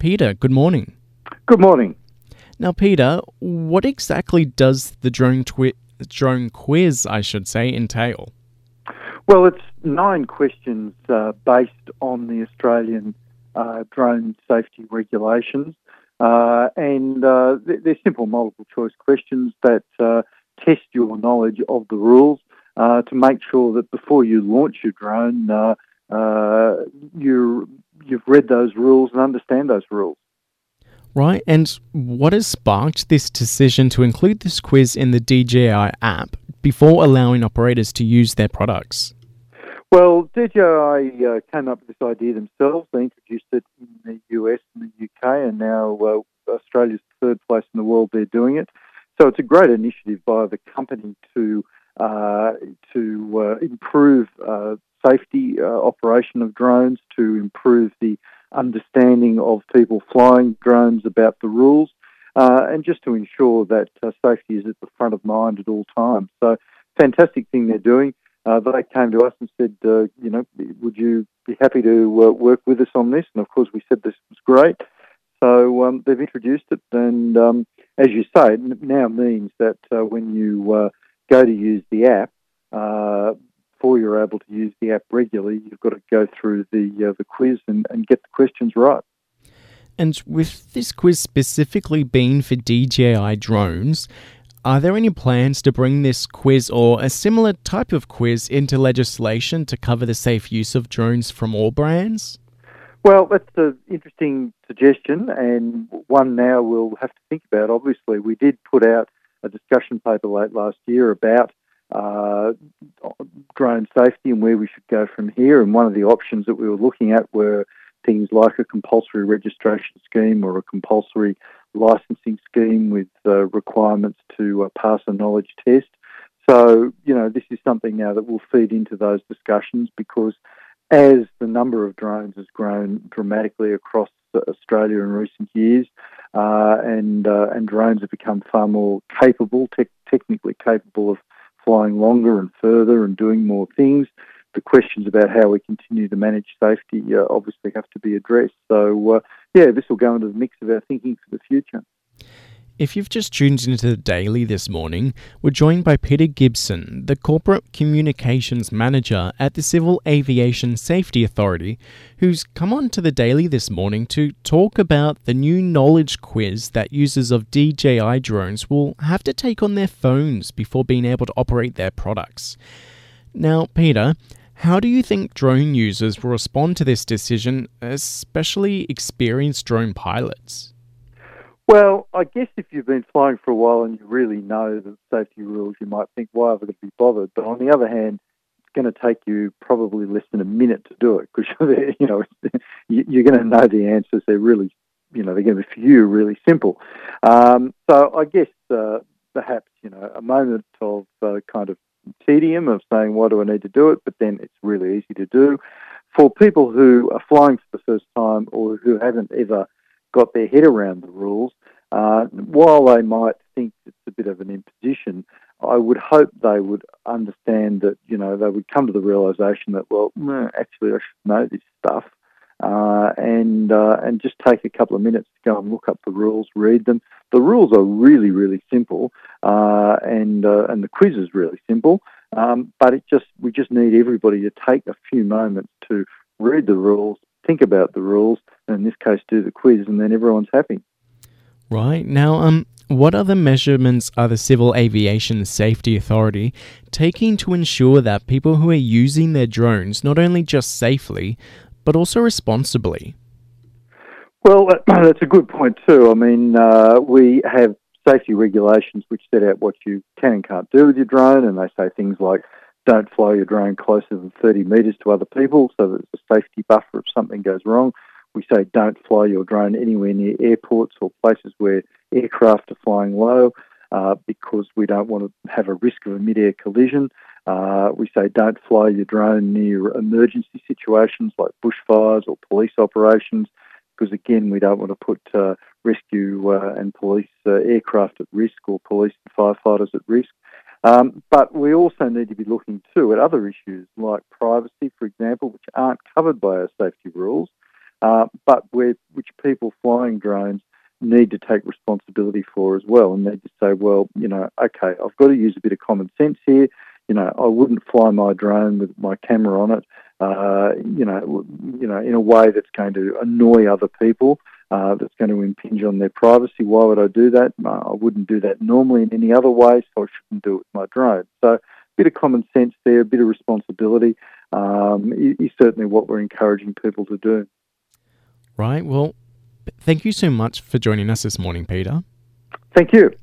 Peter, good morning. Good morning. Now, Peter, what exactly does the drone quiz, I should say, entail? Well, it's 9 questions based on the Australian drone safety regulations, they're simple multiple choice questions that test your knowledge of the rules to make sure that before you launch your drone, you've read those rules and understand those rules. Right, and what has sparked this decision to include this quiz in the DJI app before allowing operators to use their products? Well, DJI came up with this idea themselves. They introduced it in the US and the UK, and now Australia's third place in the world they're doing it. So it's a great initiative by the company to improve safety operation of drones, to improve the understanding of people flying drones about the rules, and just to ensure that safety is at the front of mind at all times. So, fantastic thing they're doing. They came to us and said, would you be happy to work with us on this? And of course, we said this was great. So they've introduced it, and as you say, it now means that when you go to use the app, before you're able to use the app regularly, you've got to go through the quiz and get the questions right. And with this quiz specifically being for DJI drones, are there any plans to bring this quiz or a similar type of quiz into legislation to cover the safe use of drones from all brands? Well, that's an interesting suggestion, and one now we'll have to think about. Obviously, we did put out a discussion paper late last year about drone safety and where we should go from here, and one of the options that we were looking at were things like a compulsory registration scheme or a compulsory licensing scheme with requirements to pass a knowledge test. So, this is something now that will feed into those discussions, because as the number of drones has grown dramatically across Australia in recent years, and drones have become far more capable, technically capable of flying longer and further and doing more things, the questions about how we continue to manage safety obviously have to be addressed. So, this will go into the mix of our thinking for the future. If you've just tuned into the Daily this morning, we're joined by Peter Gibson, the Corporate Communications Manager at the Civil Aviation Safety Authority, who's come on to the Daily this morning to talk about the new knowledge quiz that users of DJI drones will have to take on their phones before being able to operate their products. Now, Peter, how do you think drone users will respond to this decision, especially experienced drone pilots? Well, I guess if you've been flying for a while and you really know the safety rules, you might think, why have I got to be bothered? But on the other hand, it's going to take you probably less than a minute to do it, because you're going to know the answers. They're really, they're going to be for you really simple. So I guess perhaps a moment of kind of tedium of saying, why do I need to do it? But then it's really easy to do. For people who are flying for the first time or who haven't ever got their head around the rules, while they might think it's a bit of an imposition, I would hope they would understand that, they would come to the realisation that, well, no, actually I should know this stuff, and just take a couple of minutes to go and look up the rules, read them. The rules are really, really simple, and the quiz is really simple, but we just need everybody to take a few moments to read the rules, think about the rules, and in this case do the quiz, and then everyone's happy. Right. Now, what other measurements are the Civil Aviation Safety Authority taking to ensure that people who are using their drones not only just safely, but also responsibly? Well, that's a good point too. I mean, we have safety regulations which set out what you can and can't do with your drone, and they say things like don't fly your drone closer than 30 metres to other people so that there's a safety buffer if something goes wrong. We say don't fly your drone anywhere near airports or places where aircraft are flying low, because we don't want to have a risk of a mid-air collision. We say don't fly your drone near emergency situations like bushfires or police operations, because again, we don't want to put rescue and police aircraft at risk, or police and firefighters at risk. But we also need to be looking too at other issues like privacy, for example, which aren't covered by our safety rules. but which people flying drones need to take responsibility for as well, and need to say, well, okay, I've got to use a bit of common sense here. I wouldn't fly my drone with my camera on it, in a way that's going to annoy other people, that's going to impinge on their privacy. Why would I do that? I wouldn't do that normally in any other way, so I shouldn't do it with my drone. So a bit of common sense there, a bit of responsibility is certainly what we're encouraging people to do. Right. Well, thank you so much for joining us this morning, Peter. Thank you.